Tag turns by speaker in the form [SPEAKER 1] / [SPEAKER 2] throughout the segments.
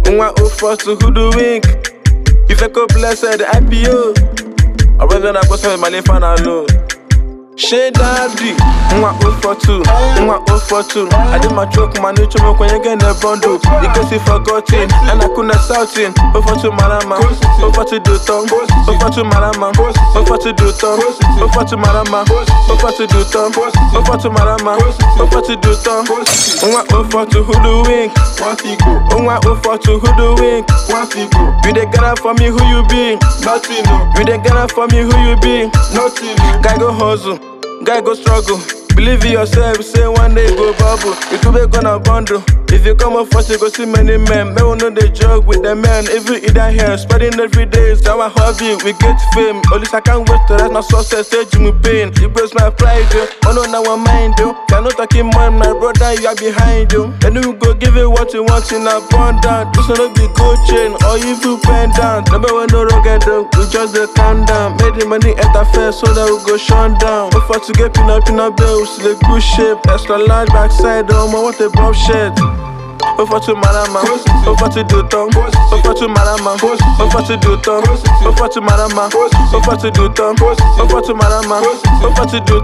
[SPEAKER 1] Nwa 042 who do wink. If I go bless the IPO, I'd rather not go spend my life on a load. Shade Daddy, Nwa 042, Nwa 042. I did my joke, my new chum when you get a bundle. You can see forgotten, and I couldn't shouting. 042 Marama, 042 do tongue, 042 Marama, 042 do tongue, 042 Marama, 042 do tongue, 042 Marama, 042 do tongue. Nwa 042 who do wink, Nwa 042 who do wink. You dey get up for me, who you be?
[SPEAKER 2] Nothing,
[SPEAKER 1] You dey get up for me, who you be?
[SPEAKER 2] nothing.
[SPEAKER 1] Guy go hustle, guy go struggle. Believe in yourself, say one day go bubble. You could be gonna bundle. If you come up first, you go see many men. Men will know they joke with the men. Every either here, spreading every day is our hobby. We get fame. At least I can't wait to that's my success. Stage me pain. You breaks my pride, yo. Oh no, now I mind you. Cannot talking man, my brother, you are behind you. And you go give it what you want in abundance. This will not be gold chain or evil pendant. Number one, no rocket though. We just the calm down. Made the money enter first so that we go shut down. Before to get peanut bills. The good shape, extra large backside, I want a bob shit. 042 Marama, 042 do tongue, 042 Marama, 042 do tongue, 042 Marama, 042 do tongue, 042 Marama, 042 do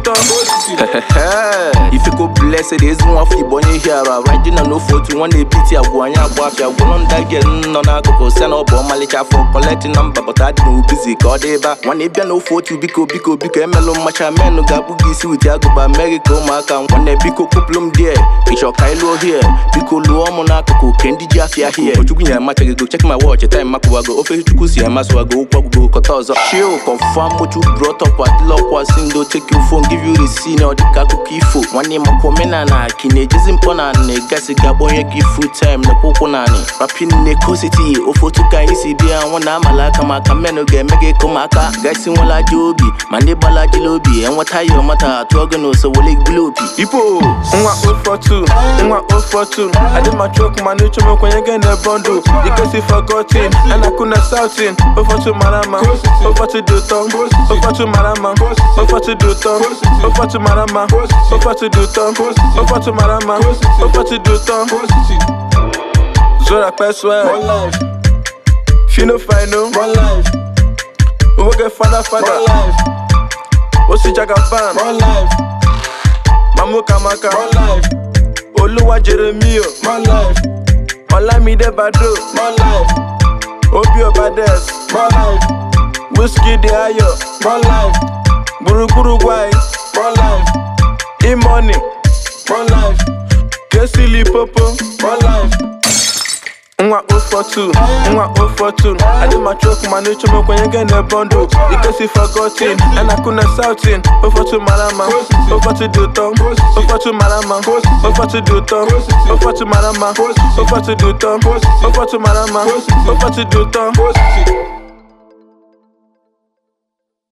[SPEAKER 1] tongue.
[SPEAKER 3] If you go bless it, there's one for you born here. Riding on no 41 day beat ya one ya boy. Ya go on that get no na go send up on Malika for collecting number, but I didn't busy call day back. One day no 40 biko melon macha men no gabu gisi with ya go by America mark and one day biko couplum there. It's your Kylo here, biko luo monako kendi jafia here. Chukunya macha go check my watch, time makuwa go offer to kusi and maswa go go kotoza. Chill confirm what you brought up at lock was single take your phone, give you the scene or the kaku kifo. One name of Komena na kine jizimpona ne gasi gaboye gifu time na koko nani. Rapping Neko City, Ofotuka isi bia wana malaka makameno ge mege komaka. Gasi wala jobi, mande bala jilobi, and what your mata tuagano so wale globi.
[SPEAKER 1] People, Nwa 042, Nwa 042. I did my joke, my new chum when you get a bundle. You can see forgotten, and I couldn't shouting. 042 Marama, 042 do tongue, 042 Marama, 042 do tongue, 042 Marama, 042 do tongue, 042 Marama, 042 do tongue. Zora Peswell,
[SPEAKER 2] One life,
[SPEAKER 1] Fino Final,
[SPEAKER 2] one life,
[SPEAKER 1] we will get father.
[SPEAKER 2] one life,
[SPEAKER 1] Osi Jagaban,
[SPEAKER 2] one life,
[SPEAKER 1] Mamu Kamaka,
[SPEAKER 2] one life,
[SPEAKER 1] Oluwa Jeremio,
[SPEAKER 2] one life,
[SPEAKER 1] Olamide Bado,
[SPEAKER 2] one life,
[SPEAKER 1] Obi Obades,
[SPEAKER 2] one life,
[SPEAKER 1] Whiskey De Ayo,
[SPEAKER 2] one life,
[SPEAKER 1] Burukuru Gwai,
[SPEAKER 2] one life,
[SPEAKER 1] E-Money,
[SPEAKER 2] one life,
[SPEAKER 1] Kesili Popo,
[SPEAKER 2] one life.
[SPEAKER 1] Nwa 042, Nwa 042. I did my joke, my new chum when you get a bundle. You can see forgotten, and I couldn't shouting. 042 Marama, 042 do tongue, 042 Marama, 042 do tongue, 042 Marama, 042 do tongue, 042 Marama, 042 do tongue.